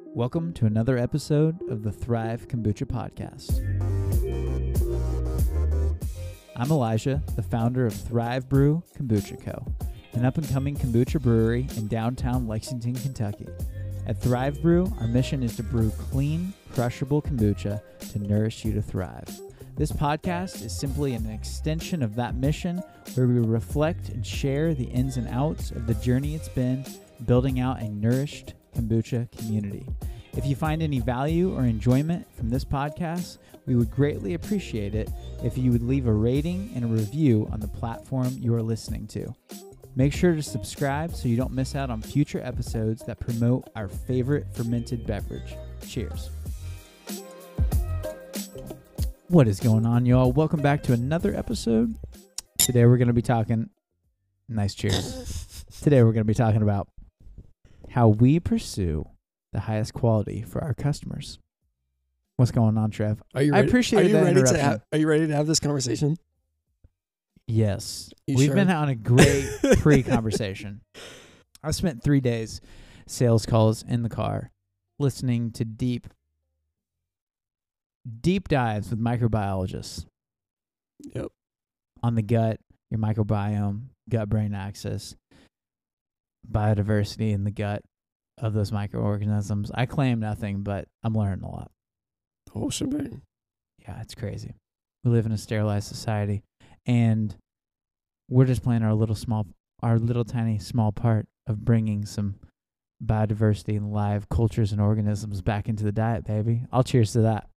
Welcome to another episode of the Thrive Kombucha Podcast. I'm Elijah, the founder of Thrive Brew Kombucha Co., an up-and-coming kombucha brewery in downtown Lexington, Kentucky. At Thrive Brew, our mission is to brew clean, crushable kombucha to nourish you to thrive. This podcast is simply an extension of that mission where we reflect and share the ins and outs of the journey it's been building out a nourished kombucha community. If you find any value or enjoyment from this podcast, we would greatly appreciate it if you would leave a rating and a review on the platform you are listening to. Make sure to subscribe so you don't miss out on future episodes that promote our favorite fermented beverage. Cheers. What is going on, y'all? Welcome back to another episode. Today we're going to be talking... Nice cheers. Today we're going to be talking about how we pursue the highest quality for our customers. What's going on, Trev? Are you ready? I appreciate that interruption. Are you ready to have this conversation? Yes. You We've sure? been on a great pre-conversation. I spent 3 days sales calls in the car listening to deep dives with microbiologists. Yep. On the gut, your microbiome, gut-brain axis, biodiversity in the gut of those microorganisms. I claim nothing, but I'm learning a lot. The whole shebang. Yeah, it's crazy. We live in a sterilized society, and we're just playing our little tiny small part of bringing some biodiversity and live cultures and organisms back into the diet, baby. I'll cheers to that.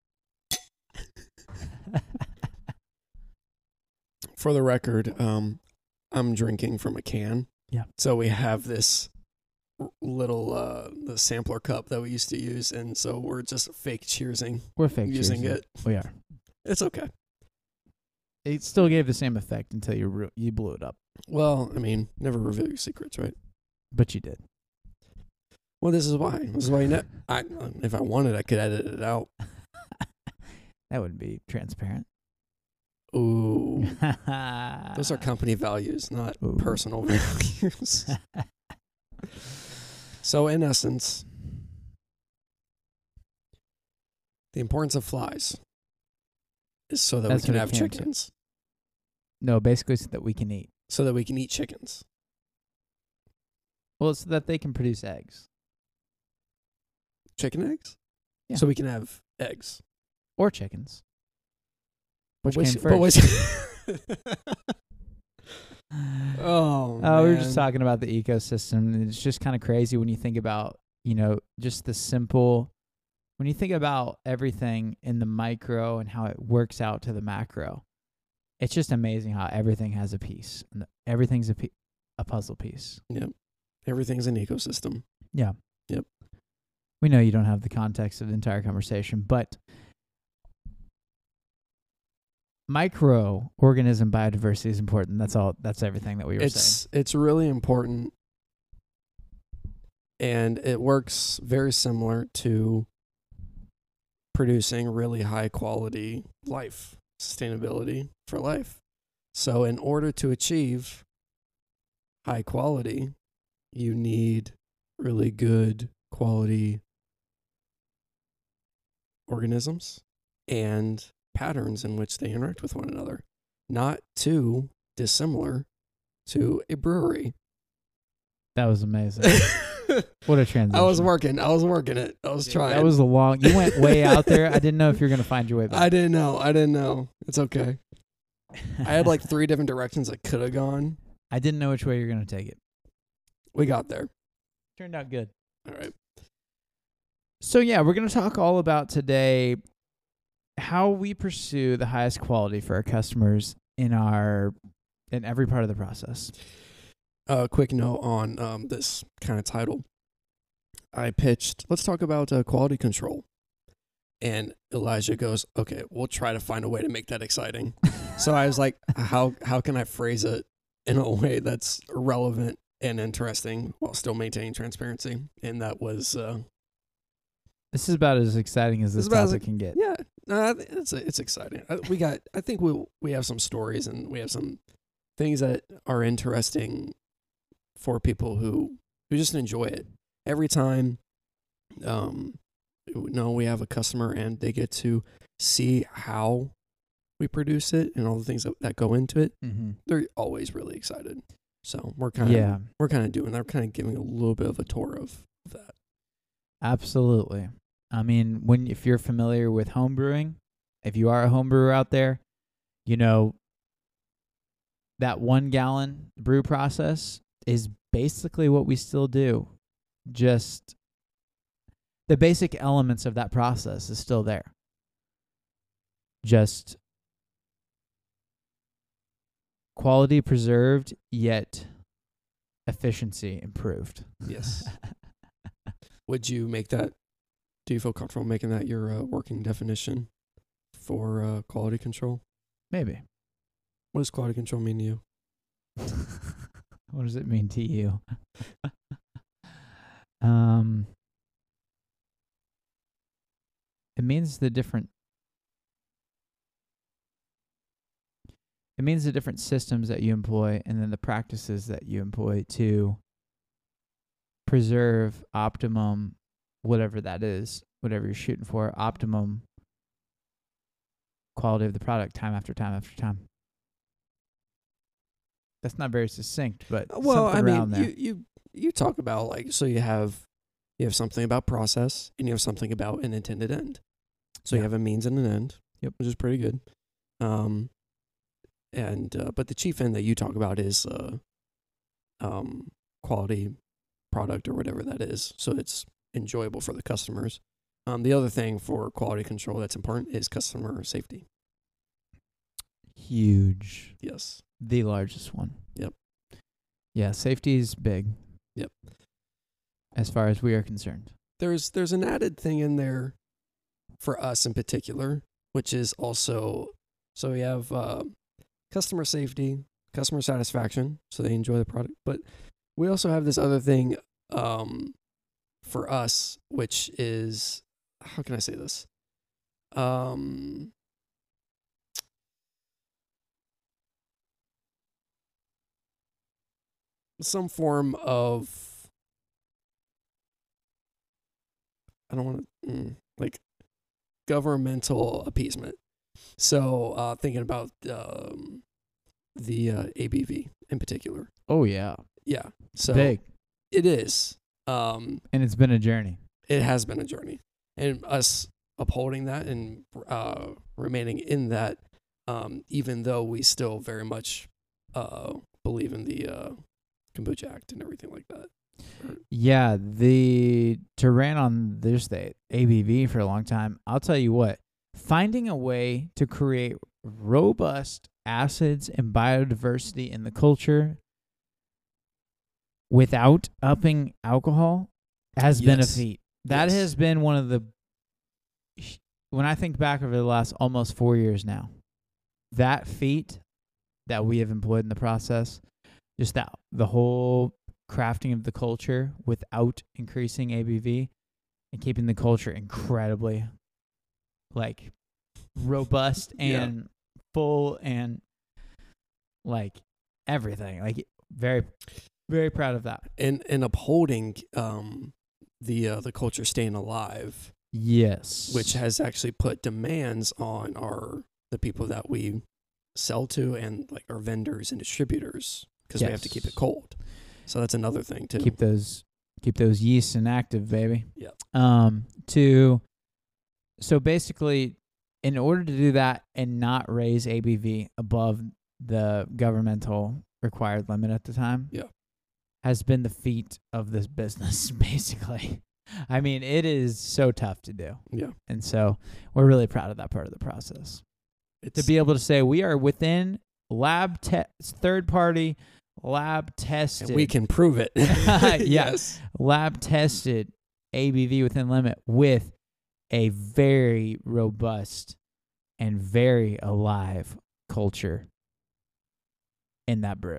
For the record, I'm drinking from a can. Yeah. So we have this little the sampler cup that we used to use, and so we're just fake cheersing. We're fake using cheersing. it. We are. It's okay. It still gave the same effect until you blew it up. Well, I mean, never reveal your secrets, right? But you did. Well, this is why. This is why if I wanted, I could edit it out. That would be transparent. Ooh. Those are company values, not Ooh. personal values. So, in essence, the importance of flies is so that That's we can what it have came to. chickens. No, basically so that we can eat. So that we can eat chickens. Well, it's so that they can produce eggs. Chicken eggs? Yeah. So we can have eggs. Or chickens. Which But came first? Oh, we were just man. talking about the ecosystem. It's just kind of crazy when you think about, just the simple, when you think about everything in the micro and how it works out to the macro. It's just amazing how everything has a piece. And everything's a puzzle piece. Yep. Everything's an ecosystem. Yeah. Yep. We know you don't have the context of the entire conversation, but microorganism biodiversity is important. That's everything that we were saying. It's really important, and it works very similar to producing really high quality life, sustainability for life. So in order to achieve high quality, you need really good quality organisms and patterns in which they interact with one another, not too dissimilar to a brewery. That was amazing. What a transition. I was working it. I was trying. That was you went way out there. I didn't know if you were going to find your way back. I didn't know. It's okay. I had like 3 different directions I could have gone. I didn't know which way you were going to take it. We got there. Turned out good. All right. So yeah, we're going to talk all about today how we pursue the highest quality for our customers in every part of the process. Quick note on this kind of title. I pitched, let's talk about quality control. And Elijah goes, okay, we'll try to find a way to make that exciting. So I was like, how can I phrase it in a way that's relevant and interesting while still maintaining transparency? And that was... This is about as exciting as this topic can get. Yeah, no, it's exciting. I think we have some stories and we have some things that are interesting for people who just enjoy it. Every time No, we have a customer and they get to see how we produce it and all the things that go into it. Mm-hmm. They're always really excited. So we're kind of they're kind of giving a little bit of a tour of that. Absolutely. I mean, if you're familiar with home brewing, if you are a home brewer out there, you know that 1 gallon brew process is basically what we still do. Just the basic elements of that process is still there. Just quality preserved, yet efficiency improved. Yes. Would you make that? Do you feel comfortable making that your working definition for quality control? Maybe. What does quality control mean to you? What does it mean to you? It means the different systems that you employ and then the practices that you employ to preserve optimum, whatever that is, whatever you're shooting for, optimum quality of the product time after time after time. That's not very succinct, but something around there. You talk about so you have something about process and you have something about an intended end. So you have a means and an end. Yep, which is pretty good. But the chief end that you talk about is quality product or whatever that is. So it's enjoyable for the customers. The other thing for quality control that's important is customer safety. Huge. Yes. The largest one. Yep. Yeah, safety is big. Yep. As far as we are concerned. There's an added thing in there for us in particular, which is also, so we have customer safety, customer satisfaction, so they enjoy the product. But we also have this other thing for us, which is, how can I say this? Some form of, I don't want to, governmental appeasement. So thinking about the ABV in particular. Oh, yeah. Yeah. So big. It is. And it's been a journey. It has been a journey. And us upholding that and remaining in that, even though we still very much believe in the Kombucha Act and everything like that. Yeah, to ran on this ABV for a long time. I'll tell you what, finding a way to create robust acids and biodiversity in the culture without upping alcohol has been a feat. That has been one of the, when I think back over the last almost 4 years now, that feat that we have employed in the process, just that the whole crafting of the culture without increasing ABV and keeping the culture incredibly robust and full and everything. Very, very proud of that. And upholding the culture staying alive. Yes. Which has actually put demands on the people that we sell to and our vendors and distributors, because we have to keep it cold. So that's another thing too. Keep those yeasts inactive, baby. Yeah. So basically, in order to do that and not raise ABV above the governmental required limit at the time, has been the feat of this business, basically. I mean, it is so tough to do. Yeah. And so we're really proud of that part of the process. To be able to say we are within third-party lab tested. And we can prove it. Yes. Lab tested ABV within limit with a very robust and very alive culture in that brew.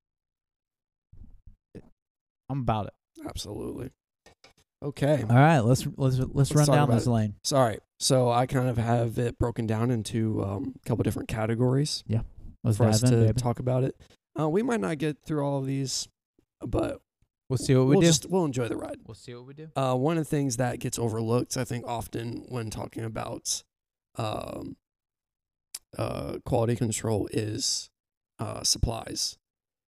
I'm about it. Absolutely. Okay. All right, let's run down this lane. Sorry. So I kind of have it broken down into a couple different categories. Yeah. Let's for us to baby. talk about it. We might not get through all of these, but We'll see what we do. We'll enjoy the ride. We'll see what we do. One of the things that gets overlooked, I think, often when talking about quality control is supplies.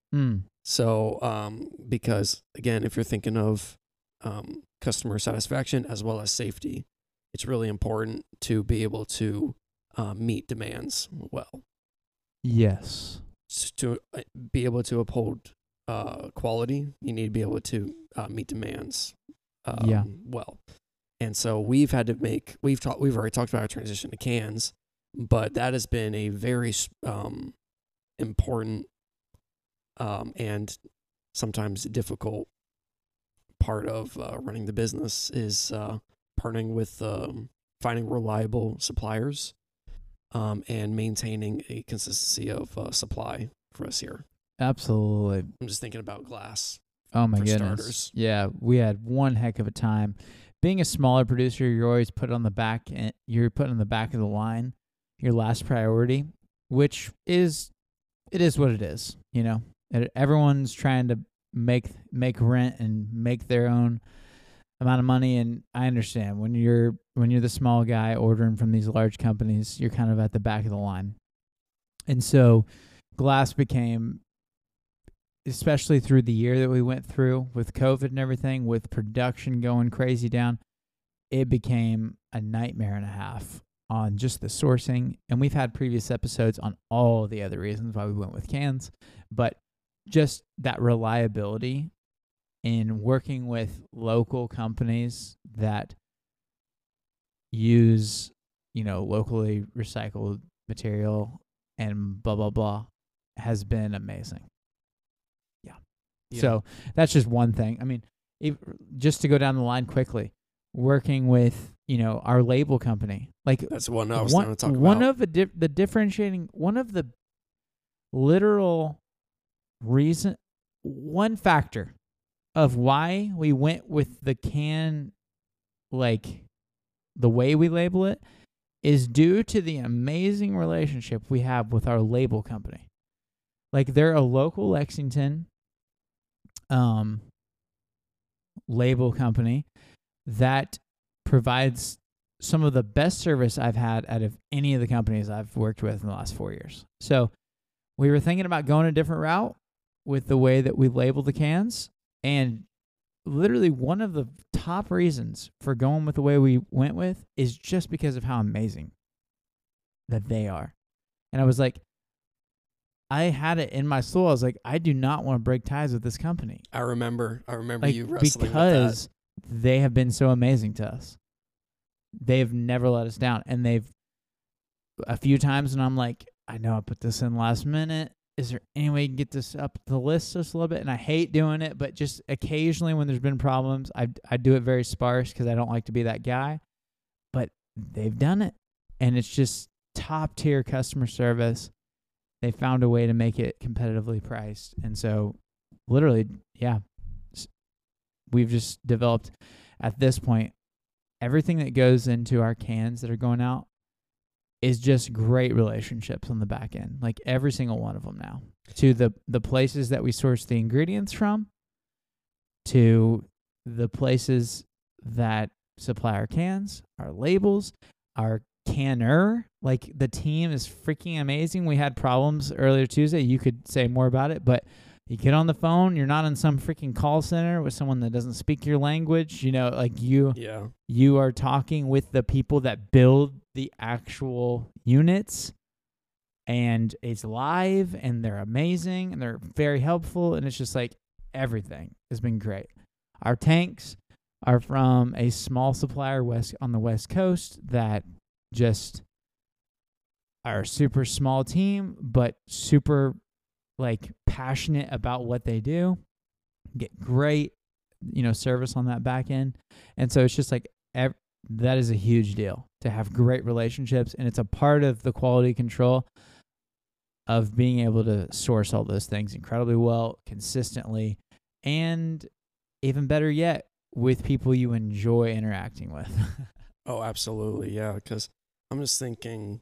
So, because again, if you're thinking of customer satisfaction as well as safety, it's really important to be able to meet demands well. Yes. To be able to uphold quality, you need to be able to meet demands well. And so we've had to we've already talked about our transition to cans, but that has been a very important and sometimes difficult part of running the business is partnering with finding reliable suppliers and maintaining a consistency of supply for us here. Absolutely. I'm just thinking about glass. Oh my goodness. Starters. Yeah, we had one heck of a time. Being a smaller producer, you're always put on the back and you're put on the back of the line, your last priority, which is what it is, you know. Everyone's trying to make rent and make their own amount of money, and I understand when you're the small guy ordering from these large companies, you're kind of at the back of the line. And so glass became, especially through the year that we went through with COVID and everything, with production going crazy down, it became a nightmare and a half on just the sourcing. And we've had previous episodes on all the other reasons why we went with cans, but just that reliability in working with local companies that use, locally recycled material and blah, blah, blah has been amazing. Yeah. So that's just one thing. I mean, just to go down the line quickly, working with, our label company, like that's one I was going to talk about. One of the differentiating, one of the literal one factor of why we went with the can, like the way we label it, is due to the amazing relationship we have with our label company. Like, they're a local Lexington label company that provides some of the best service I've had out of any of the companies I've worked with in the last 4 years. So we were thinking about going a different route with the way that we label the cans, and literally one of the top reasons for going with the way we went with is just because of how amazing that they are. And I was like, I had it in my soul. I was like, I do not want to break ties with this company. I remember like, you wrestling because with they have been so amazing to us. They've never let us down. And they've a few times, and I'm like, I know I put this in last minute. Is there any way you can get this up the list just a little bit? And I hate doing it, but just occasionally when there's been problems, I do it very sparse because I don't like to be that guy. But they've done it, and it's just top tier customer service. They found a way to make it competitively priced. And so literally, we've just developed at this point, everything that goes into our cans that are going out is just great relationships on the back end. Like every single one of them now, to the places that we source the ingredients from, to the places that supply our cans, our labels, our canner. Like, the team is freaking amazing. We had problems earlier Tuesday. You could say more about it, but you get on the phone, you're not in some freaking call center with someone that doesn't speak your language. Like you are talking with the people that build the actual units, and it's live, and they're amazing, and they're very helpful, and it's just like everything has been great. Our tanks are from a small supplier on the West Coast that just are a super small team, but super passionate about what they do, get great, service on that back end. And so it's just like, that is a huge deal to have great relationships. And it's a part of the quality control of being able to source all those things incredibly well, consistently, and even better yet, with people you enjoy interacting with. Oh, absolutely. Yeah. Because I'm just thinking,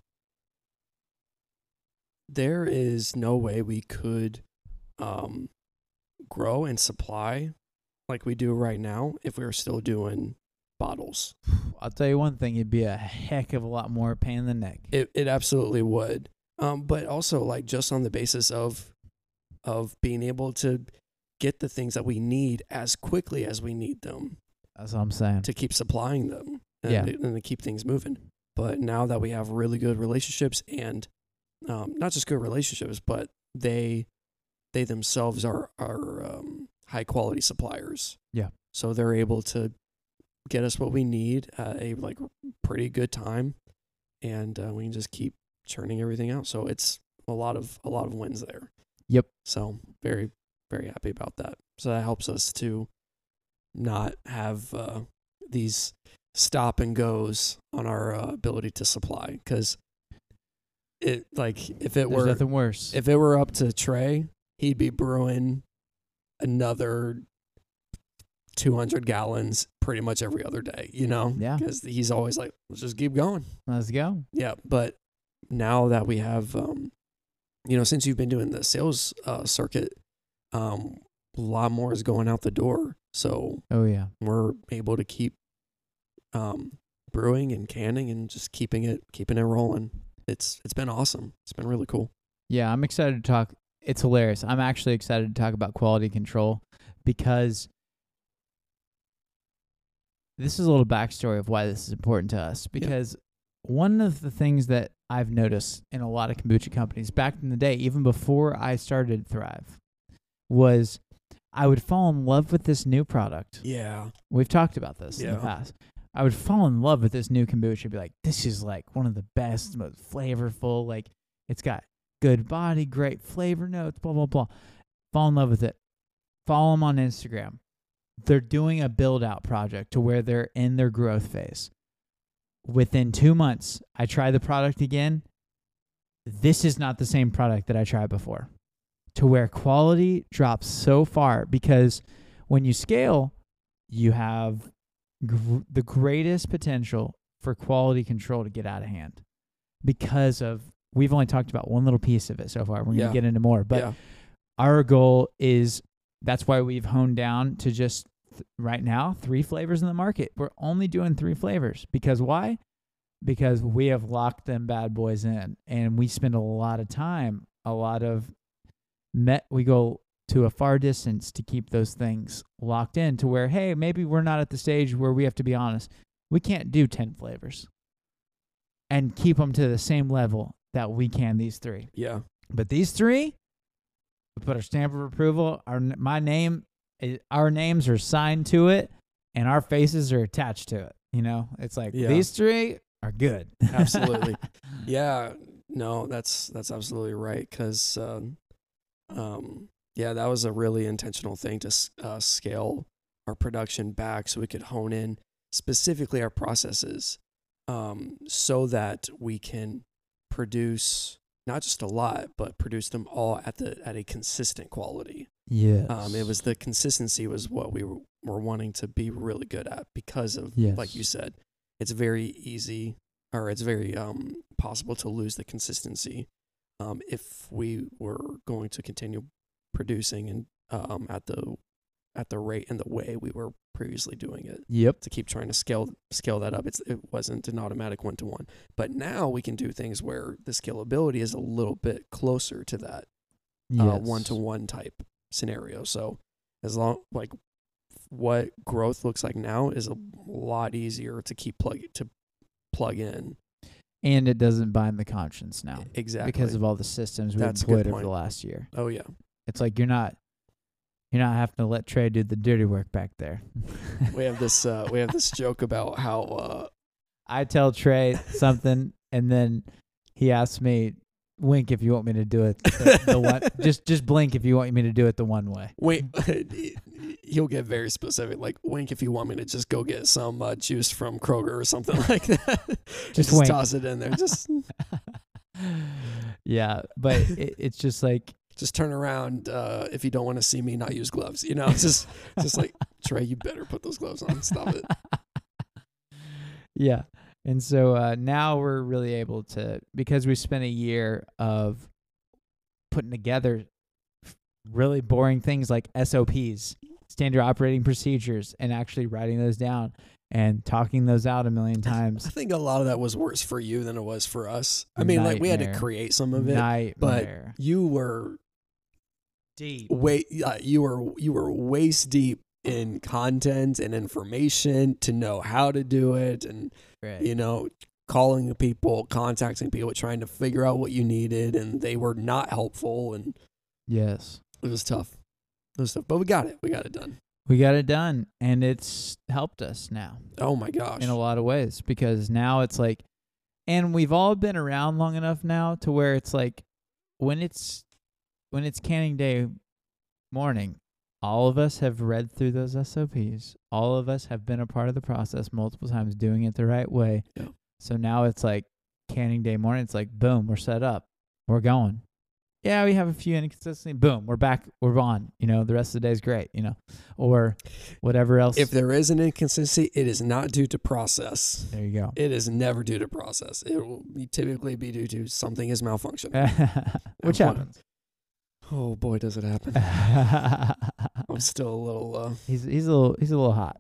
there is no way we could grow and supply like we do right now if we were still doing bottles. I'll tell you one thing, it'd be a heck of a lot more pain in the neck. It absolutely would. But also like just on the basis of being able to get the things that we need as quickly as we need them That's what I'm saying. to keep supplying them Yeah. and to keep things moving. But now that we have really good relationships and not just good relationships, but they themselves are high quality suppliers. Yeah. So they're able to get us what we need at a like pretty good time, and we can just keep churning everything out. So it's a lot of wins there. Yep. So very, very happy about that. So that helps us to not have these stop and goes on our ability to supply, because it like if it There's were nothing worse. if it were up to Trey, he'd be brewing another 200 gallons pretty much every other day, you know? Yeah. Because he's always like, let's just keep going. Let's go. Yeah. But now that we have, since you've been doing the sales circuit, a lot more is going out the door. So Oh, yeah. we're able to keep brewing and canning and just keeping it rolling. It's been awesome. It's been really cool. Yeah, I'm excited to talk. It's hilarious. I'm actually excited to talk about quality control because this is a little backstory of why this is important to us. Because one of the things that I've noticed in a lot of kombucha companies back in the day, even before I started Thrive, was I would fall in love with this new product. Yeah. We've talked about this in the Yeah. past. I would fall in love with this new kombucha, be like, this is like one of the best, most flavorful, like it's got good body, great flavor notes, blah, blah, blah. Fall in love with it. Follow them on Instagram. They're doing a build-out project to where they're in their growth phase. Within 2 months, I try the product again. This is not the same product that I tried before. To where quality drops so far, because when you scale, you have the greatest potential for quality control to get out of hand, because of we've only talked about one little piece of it so far. We're going to get into more, but our goal is, that's why we've honed down to just right now 3 flavors in the market. We're only doing 3 flavors. Because why? Because we have locked them bad boys in, and we spend a lot of time, we go to a far distance to keep those things locked in, to where, hey, maybe we're not at the stage where we have to be honest. We can't do 10 flavors and keep them to the same level that we can these 3. Yeah. But these 3, we put our stamp of approval. Our names are signed to it, and our faces are attached to it. You know, it's like these 3 are good. Absolutely. Yeah. No, that's absolutely right. Because, that was a really intentional thing to scale our production back so we could hone in specifically our processes, so that we can produce not just a lot, but produce them all at a consistent quality. Yes. It was the consistency was what we were wanting to be really good at, because of, like you said, it's very easy, or it's very possible to lose the consistency if we were going to continue producing and at the rate and the way we were previously doing it. Yep. To keep trying to scale that up. It wasn't an automatic 1-to-1. But now we can do things where the scalability is a little bit closer to that 1-to-1 type scenario. So as long, like, what growth looks like now is a lot easier to keep plug in. And it doesn't bind the conscience now. Exactly. Because of all the systems we've employed over the last year. Oh yeah. It's like you're not having to let Trey do the dirty work back there. We have this joke about how I tell Trey something, and then he asks me, wink if you want me to do it the one, just blink if you want me to do it the one way. Wait, he'll get very specific, like wink if you want me to just go get some juice from Kroger or something like that. Just wink. Toss it in there. Just yeah, but it's just like, just turn around if you don't want to see me not use gloves. You know, it's just like, Trey, you better put those gloves on. Stop it. Yeah. And so now we're really able to, because we spent a year of putting together really boring things like SOPs standard operating procedures and actually writing those down and talking those out a million I times. think a lot of that was worse for you than it was for us. I mean, like we had to Nightmare. create some of it, Nightmare. but you were Deep. you were waist deep in content and information to know how to do it, and Right. you know, calling people, contacting people, trying to figure out what you needed, and they were not helpful, and Yes. it was tough. It was tough, but we got it. We got it done. We got it done, and it's helped us now Oh my gosh. in a lot of ways, because now it's like, and we've all been around long enough now to where it's like when it's canning day morning, all of us have read through those SOPs. All of us have been a part of the process multiple times, doing it the right way. Yeah. So now it's like canning day morning. It's like, boom, we're set up. We're going. Yeah, we have a few inconsistencies. Boom, we're back. We're on. You know, the rest of the day is great, you know, or whatever else. If there is an inconsistency, it is not due to process. There you go. It is never due to process. It will typically be due to something is malfunctioning. Which What- happens. Oh boy, does it happen. I'm still a little He's a little hot.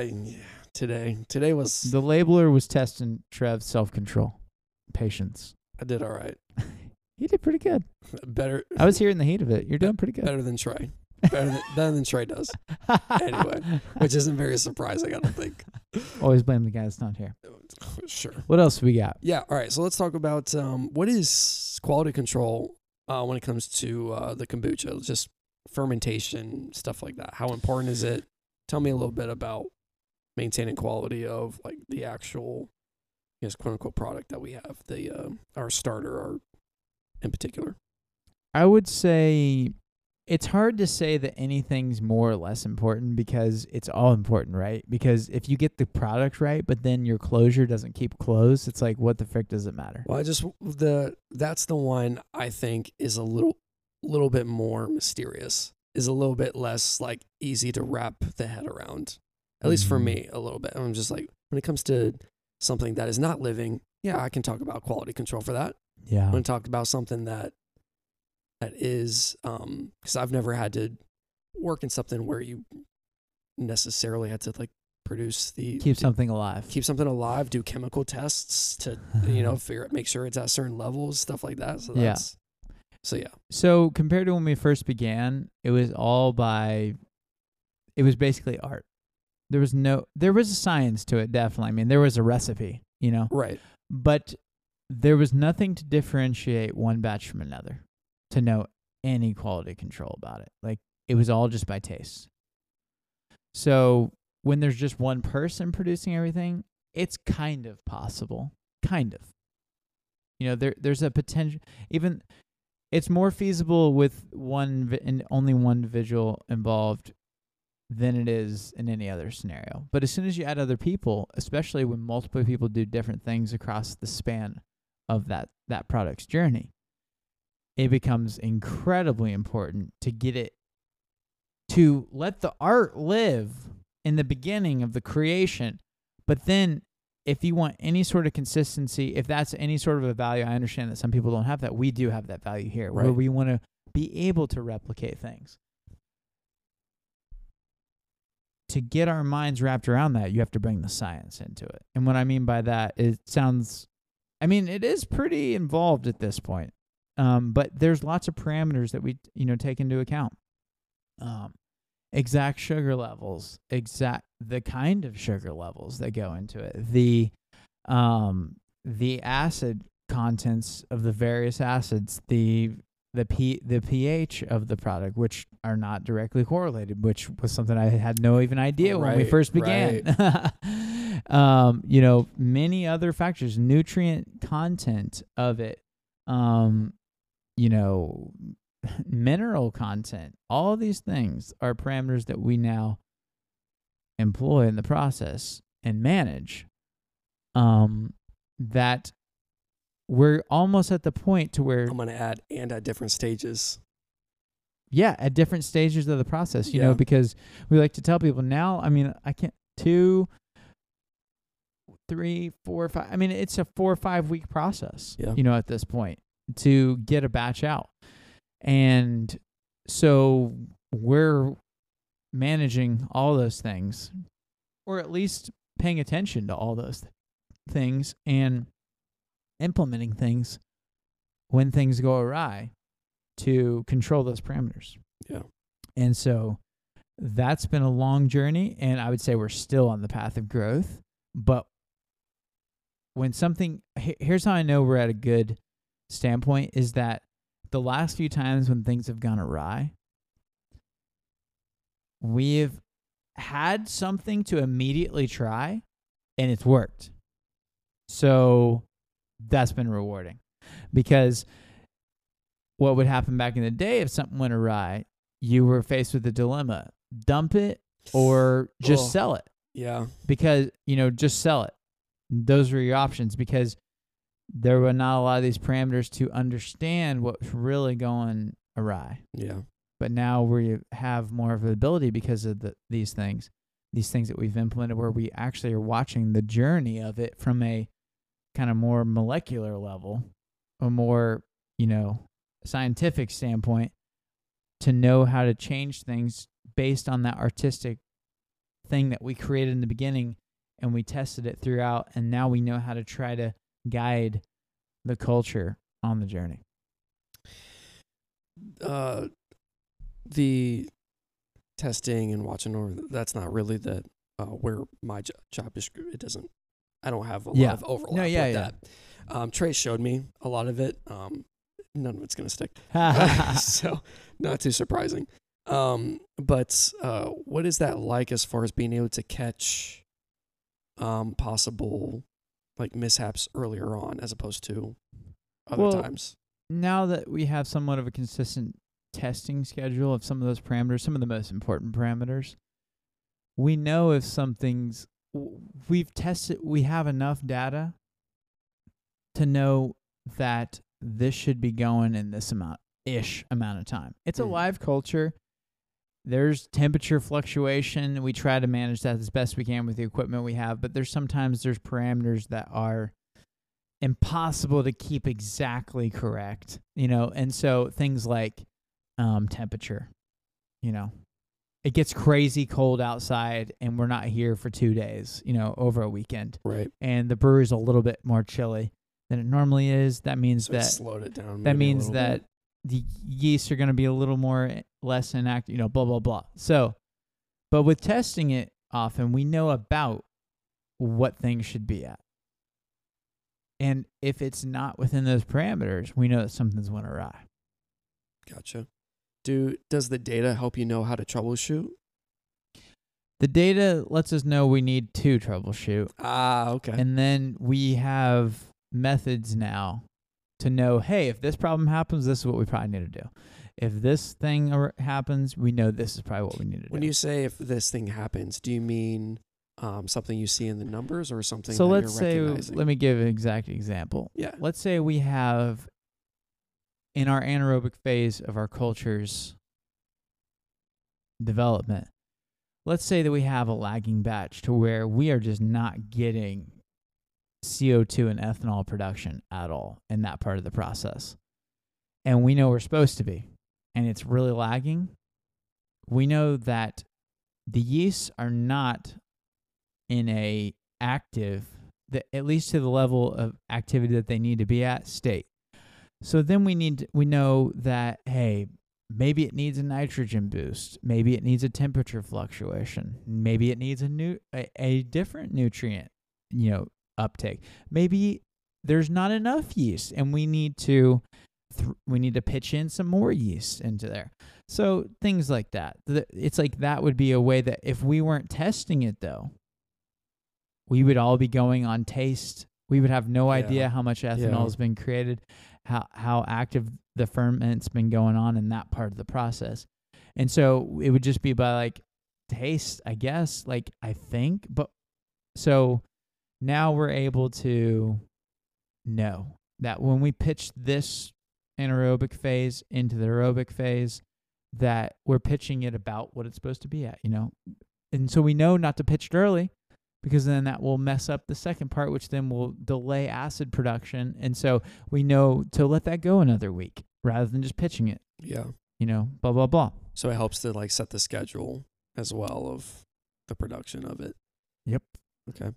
today was The labeler was testing Trev's self-control, patience. I did all right. You did pretty good. Better I was here in the heat of it. You're doing pretty good. better than Trey. Better than Trey does. Anyway, which isn't very surprising, I don't think. Always blame the guy that's not here. Sure. What else we got? Yeah, all right. So let's talk about what is quality control when it comes to the kombucha, just fermentation, stuff like that. How important is it? Tell me a little bit about maintaining quality of like the actual, I guess, quote unquote product that we have, the our starter, in particular. I would say it's hard to say that anything's more or less important because it's all important, right? Because if you get the product right, but then your closure doesn't keep closed, it's like, what the frick does it matter? Well, that's the one I think is a little bit more mysterious, is a little bit less like easy to wrap the head around. At least for me, a little bit. I'm just like, when it comes to something that is not living, yeah, I can talk about quality control for that. Yeah. I'm going to talk about something that is, because I've never had to work in something where you necessarily had to like produce Keep something alive. keep something alive, do chemical tests to, make sure it's at certain levels, stuff like that. So Yeah. yeah. So compared to when we first began, it was basically art. There was a science to it, definitely. I mean, there was a recipe, you know, Right. but there was nothing to differentiate one batch from another to know any quality control about it. Like, it was all just by taste. So when there's just one person producing everything, it's kind of possible. Kind of. You know, there's a potential, even it's more feasible with and only one individual involved than it is in any other scenario. But as soon as you add other people, especially when multiple people do different things across the span of that product's journey, it becomes incredibly important to get it to let the art live in the beginning of the creation. But then if you want any sort of consistency, if that's any sort of a value, I understand that some people don't have that. We do have that value here, where Right. we want to be able to replicate things. To get our minds wrapped around that, you have to bring the science into it. And what I mean by that, it is pretty involved at this point. But there's lots of parameters that we, take into account. Exact sugar levels, the kind of sugar levels that go into it, the acid contents of the various acids, the pH of the product, which are not directly correlated, which was something I had no even idea when we first began. Many other factors, nutrient content of it, mineral content, all of these things are parameters that we now employ in the process and manage, that we're almost at the point to where I'm going to add and at different stages. Yeah, at different stages of the process, you Yeah. know, because we like to tell people now, I mean, I can't 2, 3, 4, 5. I mean, it's a 4 or 5 week process, Yeah. at this point to get a batch out. And so we're managing all those things, or at least paying attention to all those things and implementing things when things go awry to control those parameters. Yeah. And so that's been a long journey, and I would say we're still on the path of growth. But when something, here's how I know we're at a good standpoint, is that the last few times when things have gone awry, we've had something to immediately try, and it's worked. So that's been rewarding, because what would happen back in the day if something went awry, you were faced with a dilemma: dump it or just sell it. Yeah. Because, just sell it. Those were your options, because there were not a lot of these parameters to understand what's really going awry. Yeah. But now we have more of an ability because of these things that we've implemented, where we actually are watching the journey of it from a kind of more molecular level, a more, scientific standpoint, to know how to change things based on that artistic thing that we created in the beginning, and we tested it throughout, and now we know how to try to guide the culture on the journey. The testing and watching over, that's not really where my job is. I don't have a lot of overlap with that. Trey showed me a lot of it. None of it's going to stick. So not too surprising. But what is that like as far as being able to catch possible like mishaps earlier on as opposed to other times? Now that we have somewhat of a consistent testing schedule of some of those parameters, some of the most important parameters, we know if something's, we've tested, we have enough data to know that this should be going in this amount of time. It's a live culture. There's temperature fluctuation. We try to manage that as best we can with the equipment we have, but there's parameters that are impossible to keep exactly correct, and so things like temperature, it gets crazy cold outside and we're not here for 2 days, over a weekend. Right. And the brewery's a little bit more chilly than it normally is. That means so it slowed it down. That means that the yeast are going to be a little less inactive, blah, blah, blah. So, but with testing it often, we know about what things should be at. And if it's not within those parameters, we know that something's went awry. Gotcha. Does the data help you know how to troubleshoot? The data lets us know we need to troubleshoot. Okay. And then we have methods now to know, hey, if this problem happens, this is what we probably need to do. If this thing happens, we know this is probably what we need to do. When you say if this thing happens, do you mean something you see in the numbers or something so that let's you're say, recognizing? Let me give an exact example. Yeah. Let's say we have, in our anaerobic phase of our culture's development, let's say that we have a lagging batch to where we are just not getting CO2 and ethanol production at all in that part of the process. And we know we're supposed to be, and it's really lagging. We know that the yeasts are not in a active, at least to the level of activity that they need to be at, state. So then we know that, hey, maybe it needs a nitrogen boost. Maybe it needs a temperature fluctuation. Maybe it needs a different nutrient, uptake. Maybe there's not enough yeast, and we need to pitch in some more yeast into there. So things like that. It's like that would be a way that if we weren't testing it, though, we would all be going on taste. We would have no idea how much ethanol has been created, how active the ferment's been going on in that part of the process. And so it would just be by like taste, I guess, like I think. But so now we're able to know that when we pitch this anaerobic phase into the aerobic phase, that we're pitching it about what it's supposed to be at, And so we know not to pitch it early, because then that will mess up the second part, which then will delay acid production. And so we know to let that go another week rather than just pitching it. Yeah. Blah, blah, blah. So it helps to like set the schedule. as well of the production of it. Yep. Okay.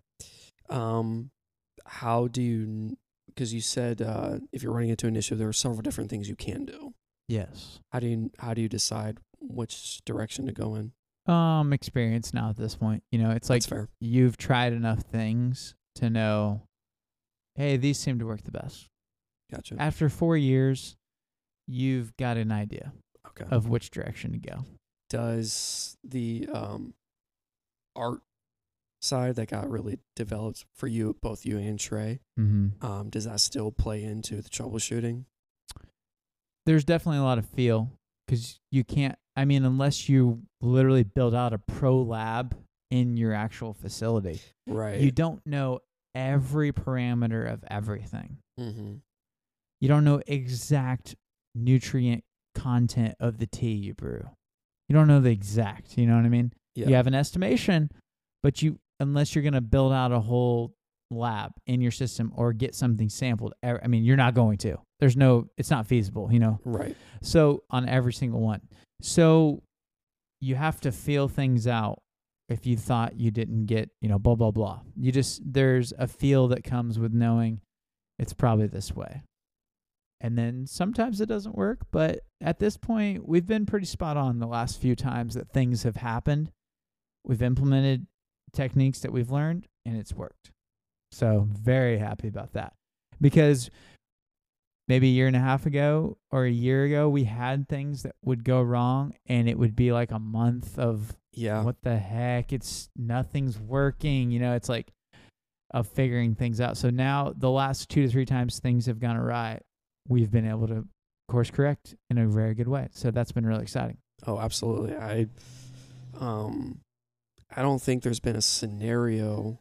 How do you? Because you said if you're running into an issue, there are several different things you can do. Yes. How do you decide which direction to go in? Experience now at this point. It's like That's fair. you've tried enough things to know, hey, these seem to work the best. Gotcha. After 4 years, you've got an idea Okay. of which direction to go. Does the art side that got really developed for you, both you and Trey, Mm-hmm. does that still play into the troubleshooting? There's definitely a lot of feel because you can't, unless you literally build out a pro lab in your actual facility, Right. you don't know every parameter of everything. Mm-hmm. You don't know exact nutrient content of the tea you brew. You don't know the exact, you know what I mean? Yeah. You have an estimation, but unless you're going to build out a whole lab in your system or get something sampled, you're not going to. It's not feasible, Right. So on every single one. So you have to feel things out if you thought you didn't get, blah, blah, blah. There's a feel that comes with knowing it's probably this way. And then sometimes it doesn't work, but at this point, we've been pretty spot on the last few times that things have happened. We've implemented techniques that we've learned, and it's worked. So very happy about that. Because maybe a year and a half ago or a year ago, we had things that would go wrong, and it would be like a month of, what the heck? Nothing's working. It's like of figuring things out. So now the last 2 to 3 times things have gone awry, we've been able to course correct in a very good way. So that's been really exciting. Oh, absolutely. I don't think there's been a scenario.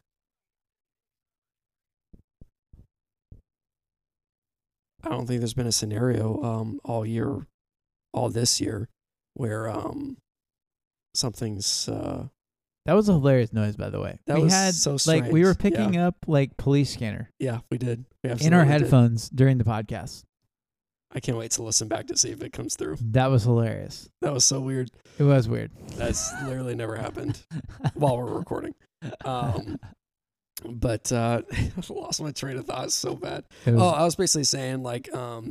I don't think there's been a scenario all this year, where something's. That was a hilarious noise, by the way. That we was had so we strange. were picking up like police scanner Yeah, we did. We in our absolutely did. headphones during the podcast. I can't wait to listen back to see if it comes through. That was hilarious. That was so weird. It was weird. That's literally never happened while we're recording. But I lost my train of thought so bad. I was basically saying like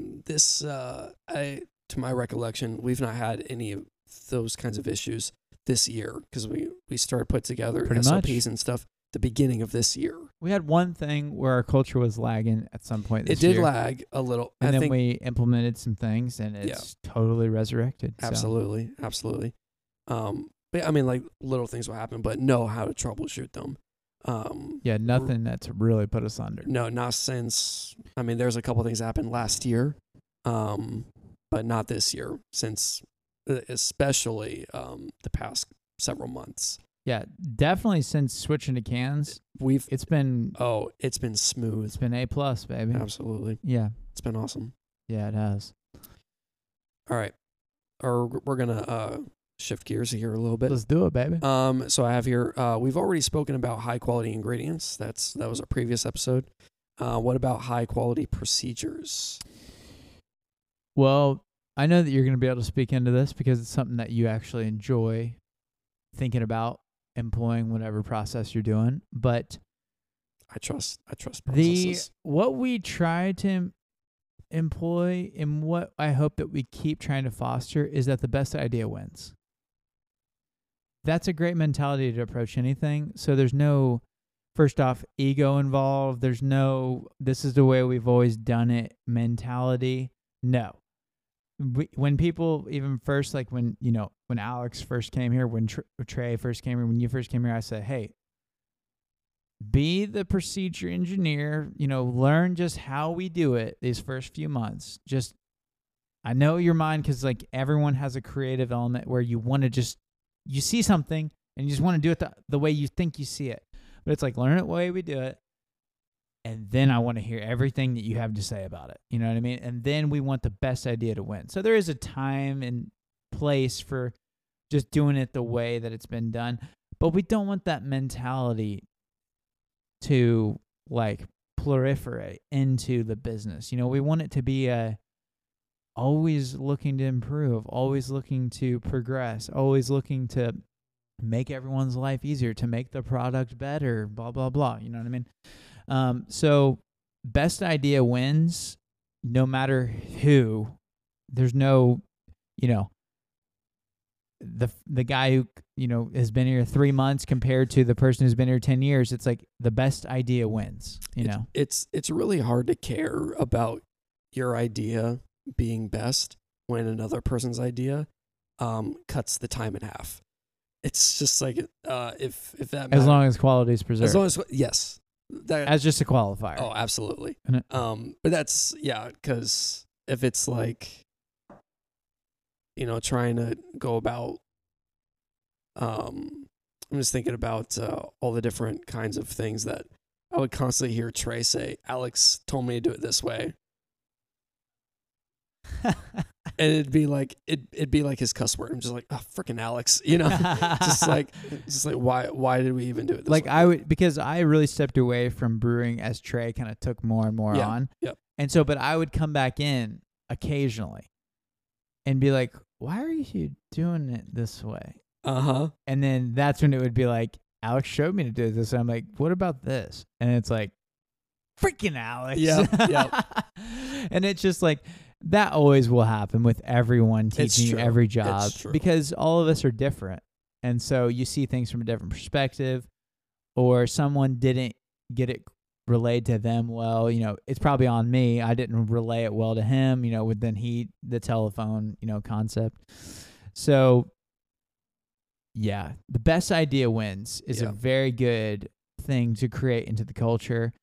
to my recollection, we've not had any of those kinds of issues this year because we started put together Pretty SOPs much. and stuff the beginning of this year. We had one thing where our culture was lagging at some point this It did year. lag a little. And I then think we implemented some things, and it's totally resurrected. So. absolutely. But I mean, like little things will happen, but know how to troubleshoot them. Yeah, nothing that's really put us under. No, not since. I mean, there's a couple things that happened last year, but not this year. Since especially the past several months. Yeah, definitely since switching to cans, it's been smooth. It's been A+, baby. Absolutely. Yeah. It's been awesome. Yeah, it has. All right. We're gonna shift gears here a little bit. Let's do it, baby. So I have here. We've already spoken about high quality ingredients. That was a previous episode. What about high quality procedures? Well, I know that you're going to be able to speak into this because it's something that you actually enjoy thinking about employing whatever process you're doing. But I trust processes. What we try to employ and what I hope that we keep trying to foster is that the best idea wins. That's a great mentality to approach anything. So there's no, first off, ego involved. There's no, this is the way we've always done it mentality. No. When people even first, like when Alex first came here, when Trey first came here, when you first came here, I said, hey, be the procedure engineer, learn just how we do it these first few months. Just, I know your mind, because like everyone has a creative element where you want to you see something and you just want to do it the way you think you see it. But it's like, learn it the way we do it. And then I want to hear everything that you have to say about it. You know what I mean? And then we want the best idea to win. So there is a time and place for just doing it the way that it's been done. But we don't want that mentality to like proliferate into the business. We want it to be always looking to improve, always looking to progress, always looking to make everyone's life easier, to make the product better, blah, blah, blah. You know what I mean? So best idea wins no matter who. There's no, you know, the guy who, you know, has been here 3 months compared to the person who's been here 10 years. It's like the best idea wins, you know? It's really hard to care about your idea being best when another person's idea cuts the time in half. It's just like if that matters, As long as quality is preserved. as long as yes, that, as just a qualifier. oh, absolutely. And But that's because if it's like, you know, trying to go about, I'm just thinking about all the different kinds of things that I would constantly hear Trey say. Alex told me to do it this way, and it'd be like his cuss word. I'm just like, oh, freaking Alex, you know, just like why did we even do it this like way? I would, because I really stepped away from brewing as Trey kind of took more and more on. Yep. And so, but I would come back in occasionally and be like, why are you doing it this way? And then that's when it would be like, Alex showed me to do this. And I'm like, what about this? And it's like, freaking Alex. Yeah. And it's just like, that always will happen with everyone It's teaching you true. every job, It's true. because all of us are different. And so you see things from a different perspective, or someone didn't get it relayed to them well. You know, it's probably on me. I didn't relay it well to him, you know, with the telephone, you know, concept. So yeah, the best idea wins is a very good thing to create into the culture.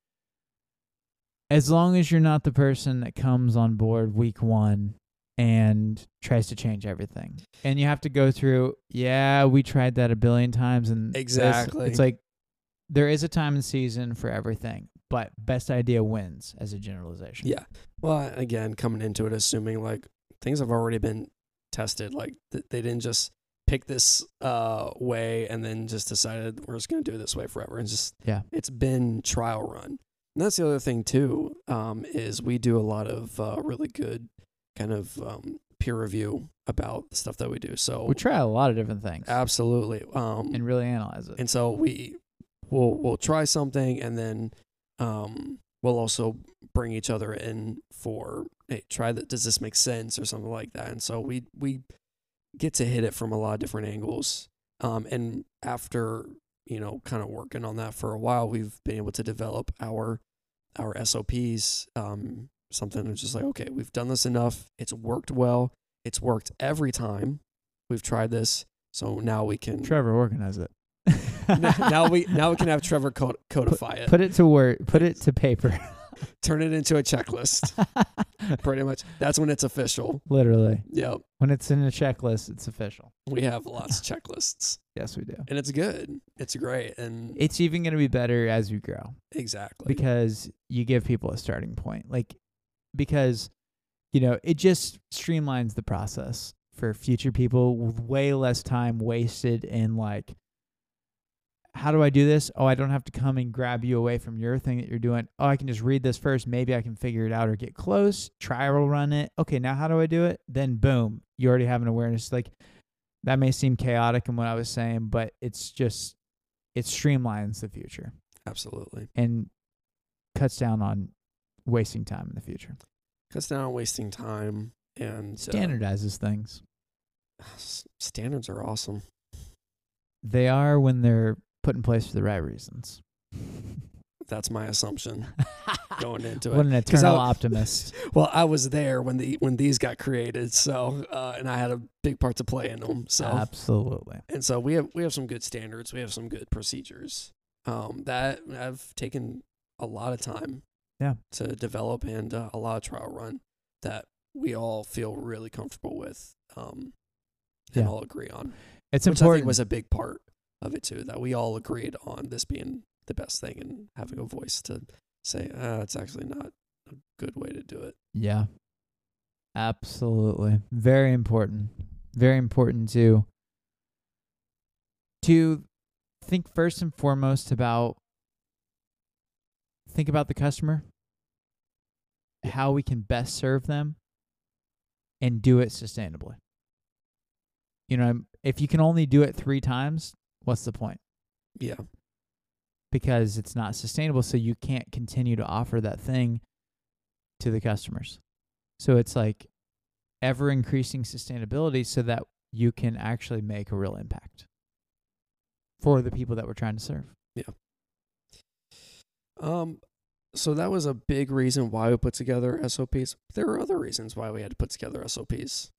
As long as you're not the person that comes on board week one and tries to change everything. And you have to go through, we tried that a billion times. And Exactly. it's like, there is a time and season for everything, but best idea wins as a generalization. Yeah. Well, again, coming into it, assuming like things have already been tested, like they didn't just pick this way and then just decided we're just going to do it this way forever. And just, it's been trial run. And that's the other thing too, is we do a lot of really good kind of peer review about the stuff that we do. So we try a lot of different things. Absolutely. And really analyze it. And so we'll try something, and then we'll also bring each other in for, hey, try that. Does this make sense or something like that? And so we get to hit it from a lot of different angles. And after, you know, kind of working on that for a while, we've been able to develop our SOPs. Something that's just like, okay, we've done this enough. It's worked well. It's worked every time we've tried this. So now we can Trevor organize it. now we can have Trevor codify it. Put it to word. Put it to paper. Turn it into a checklist. Pretty much. That's when it's official. Literally. Yep. When it's in a checklist, it's official. We have lots of checklists. Yes, we do. And it's good. It's great. And it's even going to be better as we grow. Exactly. Because you give people a starting point. Like, because, you know, it just streamlines the process for future people with way less time wasted in like, how do I do this? Oh, I don't have to come and grab you away from your thing that you're doing. Oh, I can just read this first. Maybe I can figure it out or get close, trial run it. Okay, now how do I do it? Then boom, you already have an awareness. Like, that may seem chaotic in what I was saying, but it's just, it streamlines the future. Absolutely. And cuts down on wasting time in the future. Cuts down on wasting time and standardizes things. Standards are awesome. They are when they're put in place for the right reasons. That's my assumption going into it. What an eternal optimist. Well, I was there when these got created, so and I had a big part to play in them. So absolutely. And so we have some good standards. We have some good procedures that have taken a lot of time to develop, and a lot of trial run that we all feel really comfortable with and all agree on. It's which important. I think was a big part of it too, that we all agreed on this being the best thing and having a voice to say, it's actually not a good way to do it. Yeah, absolutely. Very important. Very important to think first and foremost about the customer, how we can best serve them, and do it sustainably. You know, if you can only do it 3 times, what's the point? Yeah. Because it's not sustainable, so you can't continue to offer that thing to the customers. So it's like ever increasing sustainability so that you can actually make a real impact for the people that we're trying to serve. So that was a big reason why we put together SOPs. There are other reasons why we had to put together SOPs.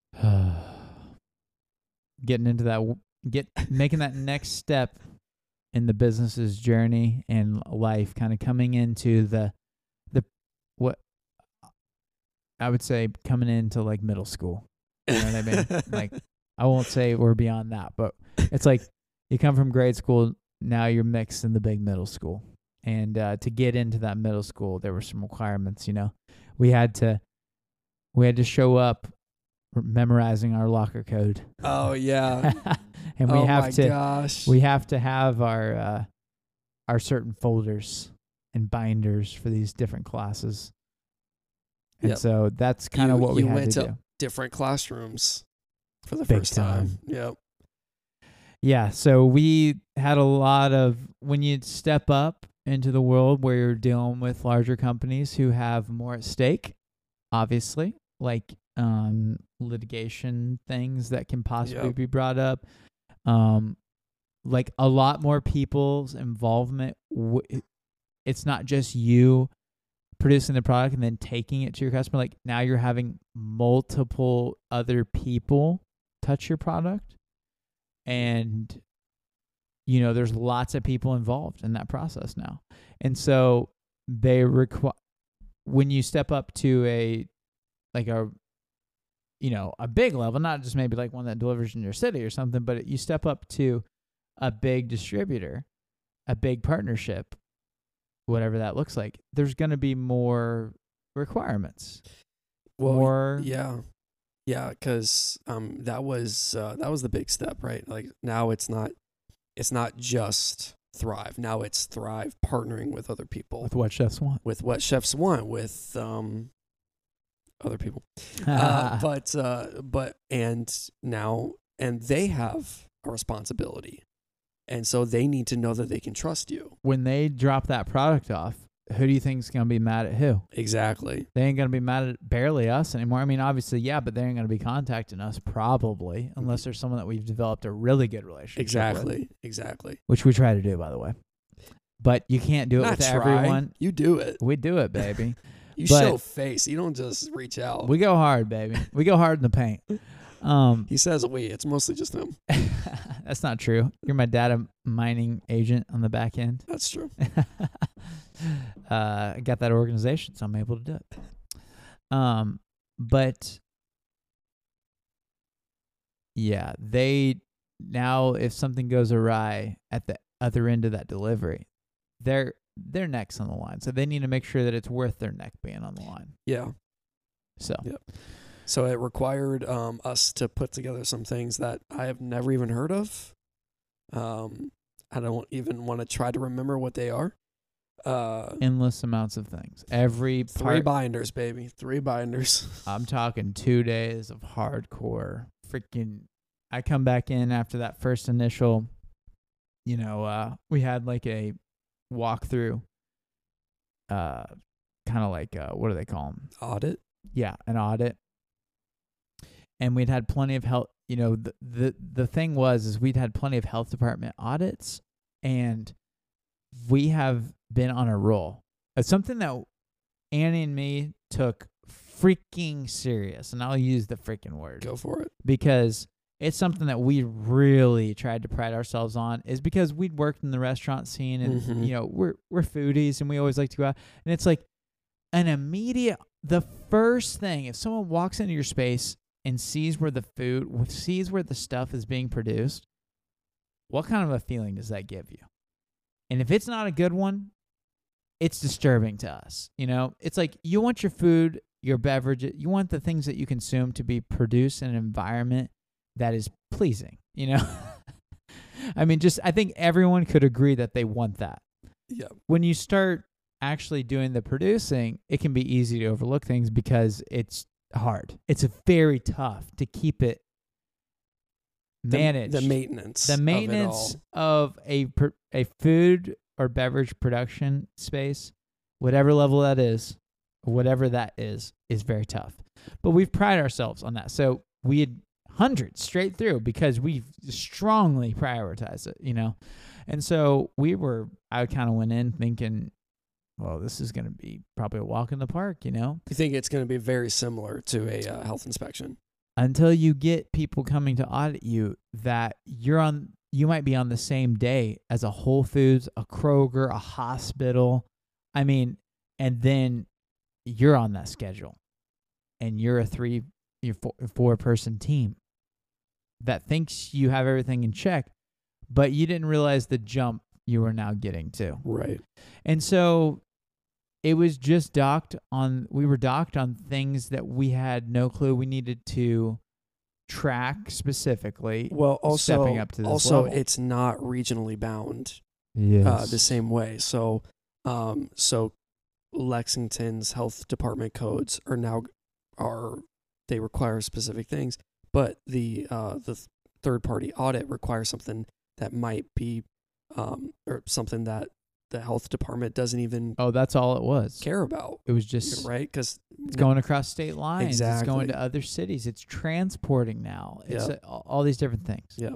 Getting into that, making that next step in the business's journey and life, kind of coming into the what I would say coming into like middle school. You know what I mean? Like, I won't say we're beyond that, but it's like you come from grade school, now you're mixed in the big middle school. And to get into that middle school, there were some requirements, you know. We had to show up memorizing our locker code. Oh yeah. And gosh. we have to have our certain folders and binders for these different classes. And so that's kind of what we had to do. Different classrooms for the Big first time. Yep. Yeah, so we had a lot of, when you step up into the world where you're dealing with larger companies who have more at stake, obviously, like litigation things that can possibly be brought up, like a lot more people's involvement. It's not just you producing the product and then taking it to your customer. Like now you're having multiple other people touch your product, and you know there's lots of people involved in that process now. And so they require, when you step up to a big level, not just maybe like one that delivers in your city or something, but you step up to a big distributor, a big partnership, whatever that looks like, there's going to be more requirements. Well, because that was the big step, right? Like now it's not just Thrive. Now it's Thrive partnering with other people. With what chefs want. With what chefs want. With other people. And they have a responsibility. And so they need to know that they can trust you. When they drop that product off, who do you think is going to be mad at who? Exactly. They ain't going to be mad at barely us anymore. I mean, obviously, yeah, but they ain't going to be contacting us probably unless there's someone that we've developed a really good relationship with. Exactly. Which we try to do, by the way. But you can't do it with everyone. You do it. We do it, baby. You show face. You don't just reach out. We go hard, baby. We go hard in the paint. He says we. It's mostly just him. That's not true. You're my data mining agent on the back end. That's true. I got that organization, so I'm able to do it. But yeah, now if something goes awry at the other end of that delivery, they're next on the line. So they need to make sure that it's worth their neck being on the line. Yeah. So. Yep. So it required us to put together some things that I have never even heard of. I don't even want to try to remember what they are. Endless amounts of things. Three binders, baby. 3 binders. I'm talking 2 days of hardcore freaking. I come back in after that first initial, we had like a walkthrough, kind of like, what do they call them? Audit? Yeah, an audit. And we'd had plenty of health, the thing is we'd had plenty of health department audits, and we have been on a roll. It's something that Annie and me took freaking serious, and I'll use the freaking word. Go for it. Because it's something that we really tried to pride ourselves on, is because we'd worked in the restaurant scene, and, we're foodies, and we always like to go out. And it's like the first thing, if someone walks into your space and sees where the stuff is being produced, what kind of a feeling does that give you? And if it's not a good one, it's disturbing to us. It's like you want your food, your beverage, you want the things that you consume to be produced in an environment that is pleasing. I mean, I think everyone could agree that they want that. Yeah. When you start actually doing the producing, it can be easy to overlook things because it's hard. It's very tough to keep it manage the maintenance the maintenance of a food or beverage production space, whatever level that is, whatever that is very tough. But we've prided ourselves on that. So we had hundreds straight through because we strongly prioritize it, you know. And so I kind of went in thinking, well, this is going to be probably a walk in the park, you know. You think it's going to be very similar to a health inspection? Until you get people coming to audit you that you might be on the same day as a Whole Foods, a Kroger, a hospital. I mean, and then you're on that schedule and you're a 4-person team that thinks you have everything in check, but you didn't realize the jump you were now getting to. Right. And so it was just we were docked on things that we had no clue we needed to track specifically. Well, also, stepping up to this level. It's not regionally bound Yes. the same way. So, Lexington's health department codes they require specific things, but the third party audit requires something that might be or something that the health department doesn't even that's all it was. care about. It was just right because it's going across state lines. Exactly. It's going to other cities. It's transporting now. It's all these different things. Yep.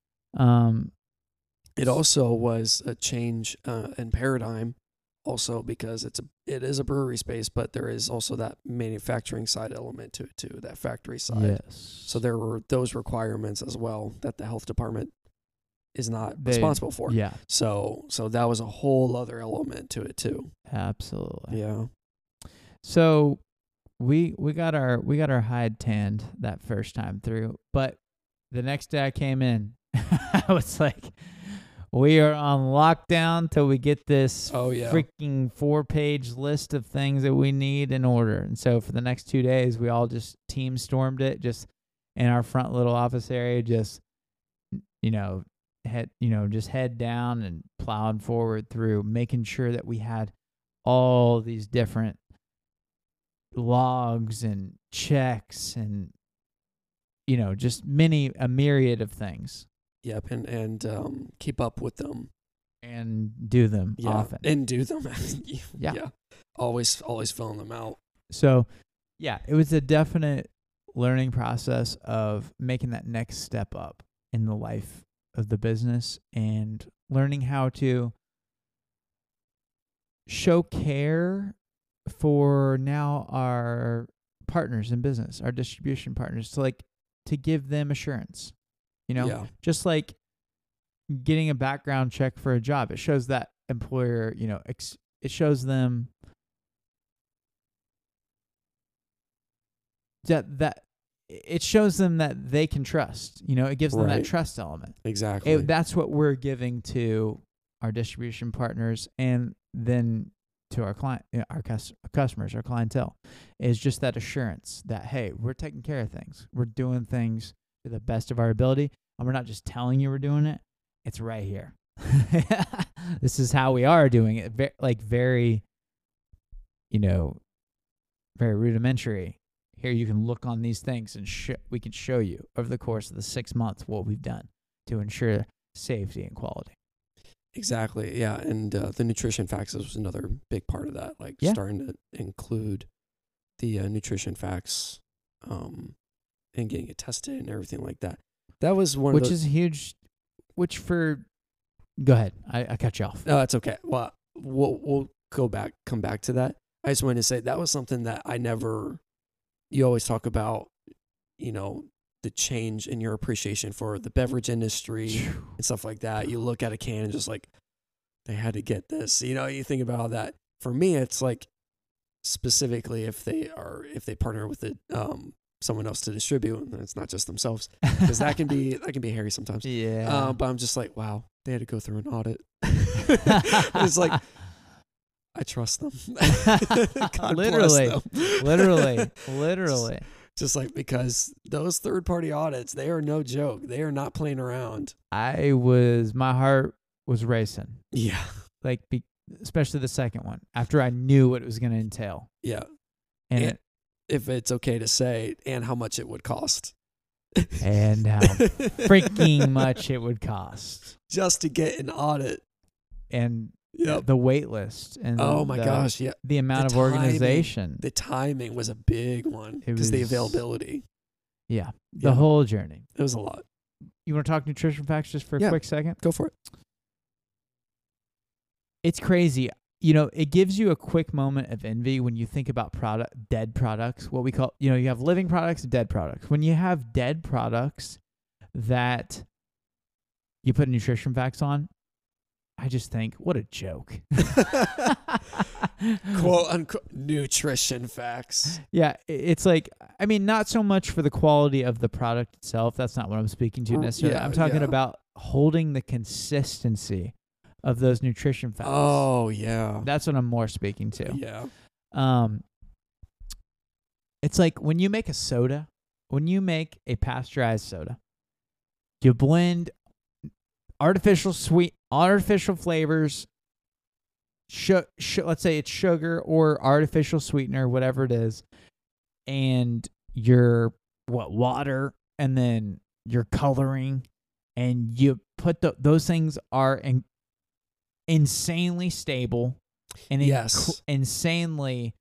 It also was a change in paradigm, also because it is a brewery space, but there is also that manufacturing side element to it too, that factory side. Yes. So there were those requirements as well that the health department is not responsible for. Yeah. So that was a whole other element to it too. Absolutely. Yeah. So we got our hide tanned that first time through, but the next day I came in, I was like, we are on lockdown till we get this freaking 4-page list of things that we need in order. And so for the next 2 days, we all just team stormed it, just in our front little office area, just head down and plowing forward through, making sure that we had all these different logs and checks and just a myriad of things. Yep, and keep up with them and do them often. And do them. Yeah. Always filling them out. So, yeah, it was a definite learning process of making that next step up in the life of the business and learning how to show care for now our partners in business, our distribution partners, to give them assurance. Just like getting a background check for a job, it shows that employer, it shows them that it shows them that they can trust. It gives them that trust element. Exactly. That's what we're giving to our distribution partners, and then to our client, our customers, our clientele, is just that assurance that, hey, we're taking care of things. We're doing things to the best of our ability, and we're not just telling you we're doing it. It's right here. This is how we are doing it. Very rudimentary. Here you can look on these things and we can show you over the course of the 6 months what we've done to ensure safety and quality. Exactly. Yeah. And the nutrition facts was another big part of that, starting to include the nutrition facts and getting it tested and everything like that. That was one of those. Which is huge. Go ahead. I cut you off. No, that's okay. Well, we'll come back to that. I just wanted to say that was something that you always talk about, the change in your appreciation for the beverage industry and stuff like that. You look at a can and just they had to get this, you think about all that. For me, it's specifically if they partner with someone else to distribute, and it's not just themselves, because that can be hairy sometimes. Yeah. But I'm just wow, they had to go through an audit. It's I trust them. God literally, bless them. literally. Just because those third-party audits, they are no joke. They are not playing around. My heart was racing. Yeah. Especially the second one, after I knew what it was going to entail. Yeah. And if it's okay to say, and how much it would cost. and how freaking much it would cost. Just to get an audit. And Yep. the wait list. And Oh my gosh, yeah. the amount The of organization. The timing was a big one It because the was- availability. Yeah. The Yeah. whole journey. It was a lot. You want to talk nutrition facts just for a Yeah. quick second? Go for it. It's crazy. You know, it gives you a quick moment of envy when you think about dead products, what we call, you have living products and dead products. When you have dead products that you put nutrition facts on, I just think, what a joke. Quote unquote nutrition facts. Yeah, it's like, I mean, not so much for the quality of the product itself. That's not what I'm speaking to necessarily. Yeah, I'm talking yeah. about holding the consistency of those nutrition facts. Oh yeah. That's what I'm more speaking to. Yeah. It's like when you make a soda, when you make a pasteurized soda, you blend artificial flavors, let's say it's sugar or artificial sweetener, whatever it is, and your water, and then your coloring, and you put those things are insanely stable and Yes. insanely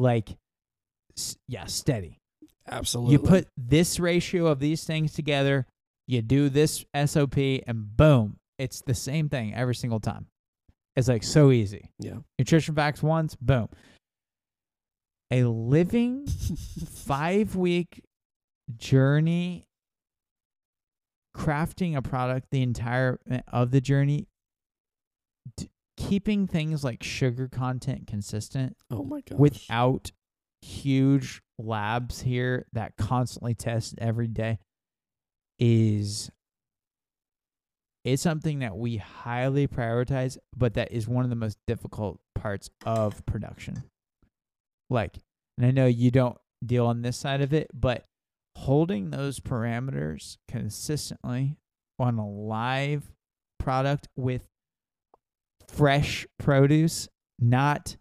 steady. Absolutely. You put this ratio of these things together, you do this SOP, and boom, it's the same thing every single time. It's like so easy. Yeah. Nutrition facts once, boom. A living 5-week journey crafting a product the entire of the journey, keeping things like sugar content consistent Oh my gosh. without huge labs here that constantly test every day is something that we highly prioritize, but that is one of the most difficult parts of production. And I know you don't deal on this side of it, but holding those parameters consistently on a live product with fresh produce, not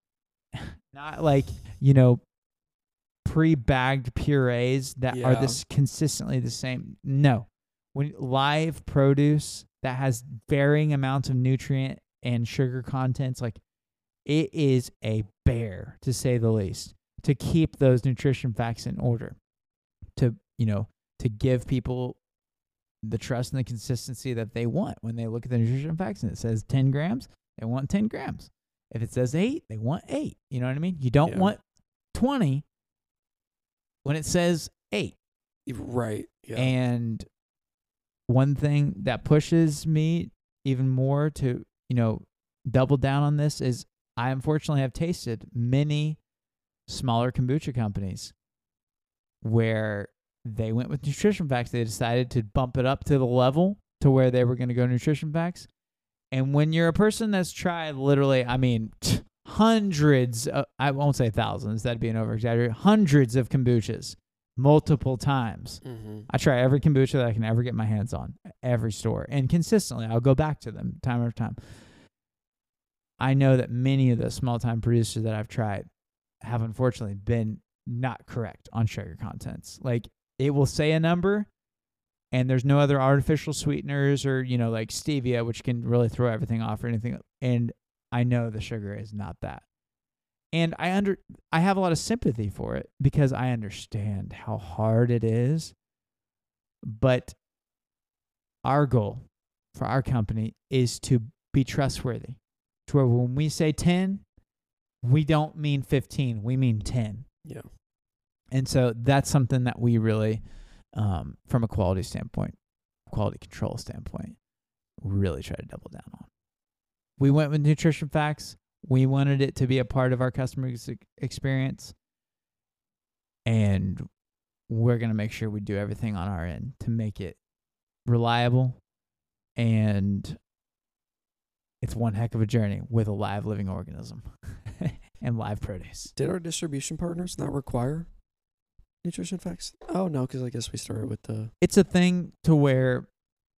pre-bagged purees that are Yeah. consistently the same. No. When live produce that has varying amounts of nutrient and sugar contents, it is a bear, to say the least, to keep those nutrition facts in order, to give people the trust and the consistency that they want when they look at the nutrition facts and it says 10 grams, they want 10 grams. If it says 8, they want 8. You know what I mean? You don't want 20 when it says 8. Right. Yeah. And one thing that pushes me even more to, double down on this is I unfortunately have tasted many smaller kombucha companies where they went with nutrition facts. They decided to bump it up to the level to where they were going to go nutrition facts. And when you're a person that's tried literally, hundreds, I won't say thousands, that'd be an over-exaggeration, hundreds of kombuchas multiple times. Mm-hmm. I try every kombucha that I can ever get my hands on, every store. And consistently, I'll go back to them time after time. I know that many of the small-time producers that I've tried have unfortunately been not correct on sugar contents. It will say a number, and there's no other artificial sweeteners or, like stevia, which can really throw everything off or anything. And I know the sugar is not that. And I have a lot of sympathy for it because I understand how hard it is. But our goal for our company is to be trustworthy. To where when we say 10, we don't mean 15, we mean 10. Yeah. And so that's something that we really, from a quality standpoint, quality control standpoint, really try to double down on. We went with nutrition facts. We wanted it to be a part of our customer experience. And we're going to make sure we do everything on our end to make it reliable. And it's one heck of a journey with a live living organism and live produce. Did our distribution partners not require nutrition facts? Oh, no, because I guess we started with the... It's a thing to where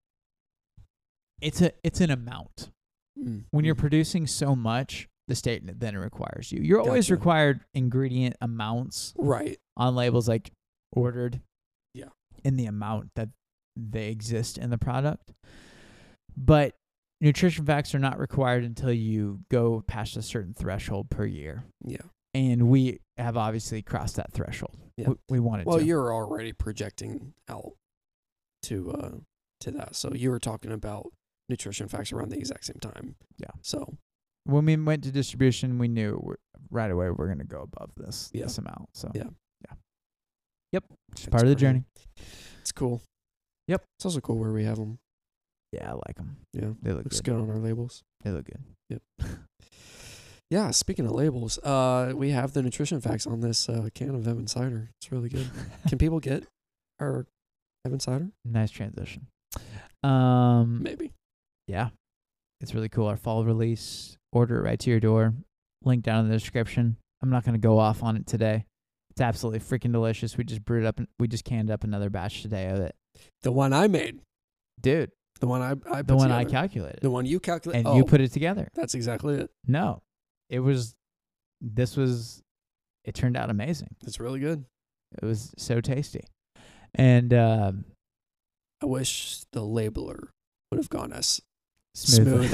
it's an amount. When you're producing so much, the state then requires you. You're always Gotcha. required ingredient amounts Right. on labels like ordered. Yeah. in the amount that they exist in the product. But nutrition facts are not required until you go past a certain threshold per year. Yeah. And we have obviously crossed that threshold. Yeah. We wanted to. Well, you're already projecting out to that. So you were talking about nutrition facts around the exact same time. Yeah. So when we went to distribution, we knew right away we're going to go above this amount. So yeah. Yep. Just part of the journey. It's cool. Yep. It's also cool where we have them. Yeah, I like them. Yeah. They look Looks good. good on our labels. They look good. Yep. Yeah, speaking of labels, we have the nutrition facts on this can of Evan cider. It's really good. Can people get our Evan cider? Nice transition. Maybe. Yeah. It's really cool. Our fall release, order it right to your door. Link down in the description. I'm not going to go off on it today. It's absolutely freaking delicious. We just brewed up, we just canned up another batch today of it. The one I made. Dude. The one I put The one together. I calculated. The one you calculated. And you put it together. That's exactly it. No. It turned out amazing. It's really good. It was so tasty. And I wish the labeler would have gone as smooth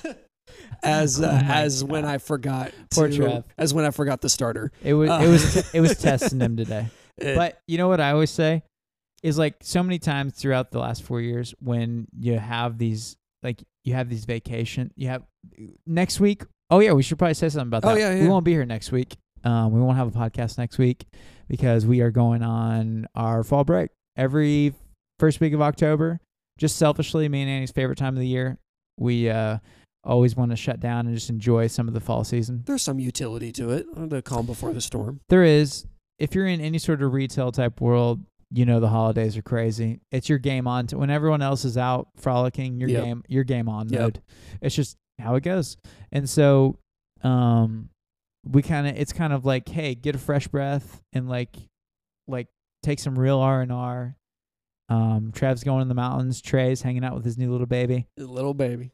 as when I forgot the starter. It was testing him today. But you know what I always say is, like, so many times throughout the last 4 years when you have these vacation, you have next week. Oh yeah, we should probably say something about that. Oh yeah. We won't be here next week. We won't have a podcast next week because we are going on our fall break every first week of October. Just selfishly, me and Annie's favorite time of the year. We always want to shut down and just enjoy some of the fall season. There's some utility to it, the calm before the storm. There is. If you're in any sort of retail type world, you know the holidays are crazy. It's your game on. When everyone else is out frolicking, your game on mode. It's just how it goes. And so it's kind of like, hey, get a fresh breath and like take some real R&R. Trev's going in the mountains. Trey's hanging out with his new little baby. His little baby.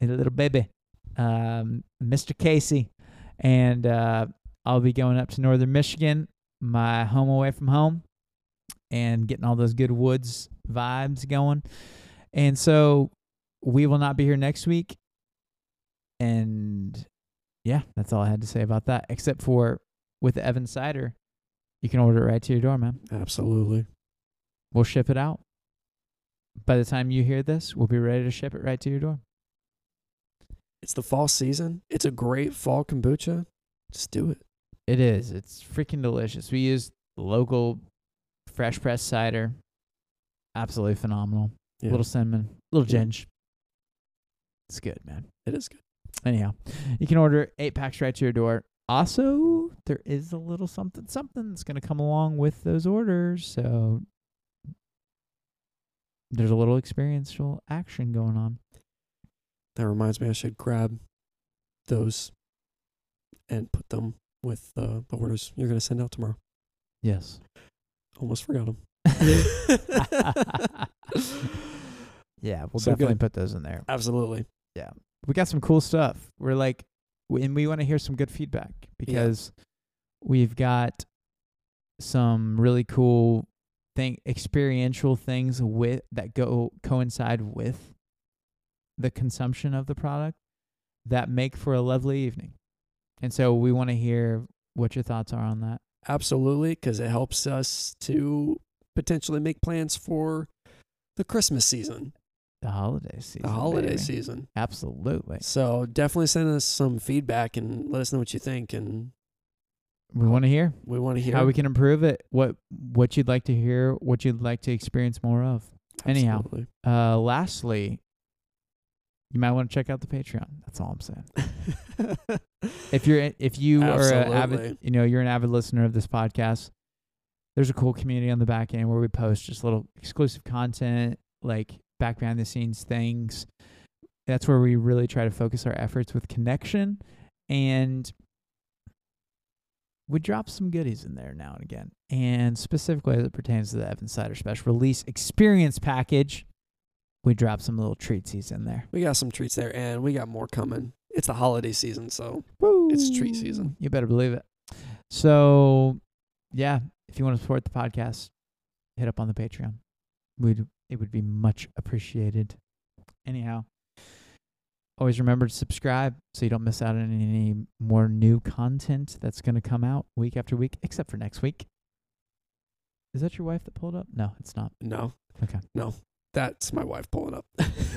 Mr. Casey. And I'll be going up to northern Michigan, my home away from home, and getting all those good woods vibes going. And so we will not be here next week. And yeah, that's all I had to say about that, except for with the Evan cider, you can order it right to your door, man. Absolutely. We'll ship it out. By the time you hear this, we'll be ready to ship it right to your door. It's the fall season. It's a great fall kombucha. Just do it. It is. It's freaking delicious. We use local fresh pressed cider. Absolutely phenomenal. Yeah. A little cinnamon, a little ginge. It's good, man. It is good. Anyhow, you can order 8 packs right to your door. Also, there is a little something that's going to come along with those orders. So there's a little experiential action going on. That reminds me, I should grab those and put them with the orders you're going to send out tomorrow. Yes. Almost forgot them. Yeah, we'll So definitely good. put those in there. Absolutely. Yeah. We got some cool stuff. We're like, and we want to hear some good feedback because we've got some really cool experiential things that coincide with the consumption of the product that make for a lovely evening. And so we want to hear what your thoughts are on that. Absolutely, because it helps us to potentially make plans for the Christmas season. The holiday season. The holiday baby. season. Absolutely. So definitely send us some feedback and let us know what you think. And We want to hear we want to hear how we can improve it, what you'd like to hear, what you'd like to experience more of. Anyhow, Absolutely. lastly, you might want to check out the Patreon. That's all I'm saying. If you are you're an avid listener of this podcast, there's a cool community on the back end where we post just little exclusive content, like back behind the scenes things. That's where we really try to focus our efforts with connection, and we drop some goodies in there now and again. And specifically as it pertains to the Evan Cider Special Release Experience Package, we drop some little treatsies in there. We got some treats there, and we got more coming. It's the holiday season, so Woo! it's treat season. You better believe it. So, yeah, if you want to support the podcast, hit up on the Patreon. it would be much appreciated. Anyhow, always remember to subscribe so you don't miss out on any more new content that's going to come out week after week, except for next week. Is that your wife that pulled up? No, it's not. No. Okay. No. That's my wife pulling up.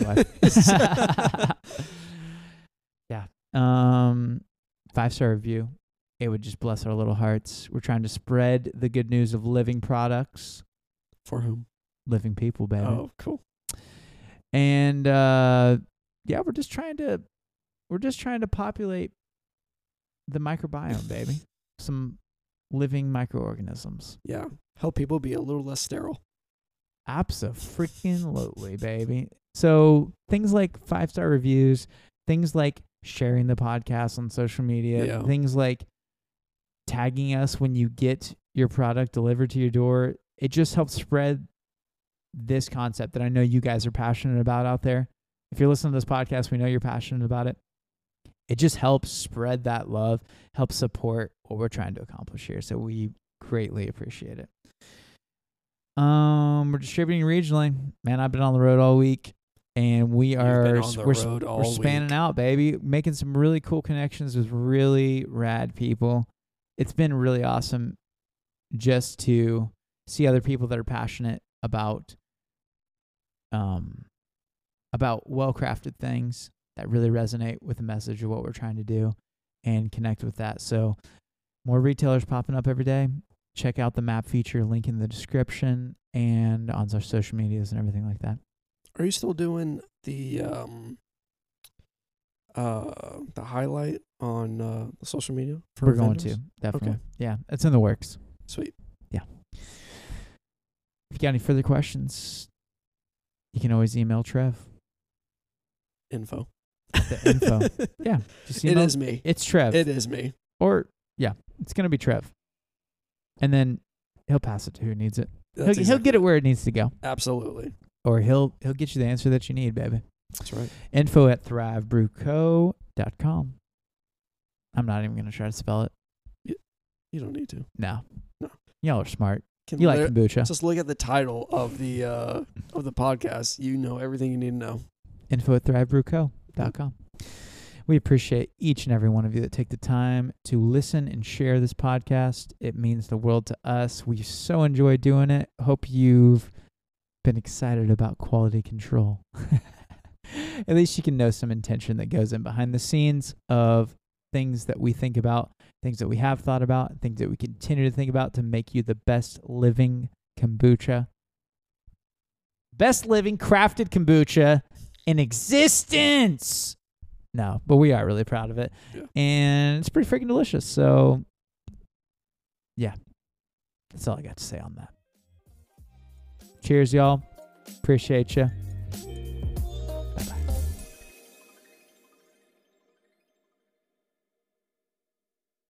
Yeah. 5-star review. It would just bless our little hearts. We're trying to spread the good news of living products. For whom? Living people, baby. Oh, cool. And yeah, we're just trying to populate the microbiome, baby. Some living microorganisms. Yeah. Help people be a little less sterile. Abso-freaking-lutely, baby. So things like 5-star reviews, things like sharing the podcast on social media, things like tagging us when you get your product delivered to your door. It just helps spread this concept that I know you guys are passionate about out there. If you're listening to this podcast, we know you're passionate about it. It just helps spread that love, helps support what we're trying to accomplish here. So we greatly appreciate it. We're distributing regionally. Man, I've been on the road all week, and we're spanning out, baby, making some really cool connections with really rad people. It's been really awesome just to see other people that are passionate about well-crafted things that really resonate with the message of what we're trying to do and connect with that. So more retailers popping up every day. Check out the map feature, link in the description and on our social medias and everything like that. Are you still doing the highlight on social media? We're going to, definitely. Okay. Yeah, it's in the works. Sweet. Yeah. If you got any further questions, you can always email Trev. Info. The info. Yeah. Just email. It is me. It's Trev. It is me. Or, yeah, it's going to be Trev. And then he'll pass it to who needs it. He'll get it where it needs to go. Absolutely. Or he'll get you the answer that you need, baby. That's right. info@thrivebrewco.com. I'm not even going to try to spell it. You don't need to. No. No. Y'all are smart. You like kombucha. Just look at the title of the podcast. You know everything you need to know. info@thrivebrewco.com. We appreciate each and every one of you that take the time to listen and share this podcast. It means the world to us. We so enjoy doing it. Hope you've been excited about quality control. At least you can know some intention that goes in behind the scenes of things that we think about, things that we have thought about, things that we continue to think about to make you the best living kombucha. Best living crafted kombucha in existence. No, but we are really proud of it. Yeah. And it's pretty freaking delicious. So, yeah, that's all I got to say on that. Cheers, y'all. Appreciate you.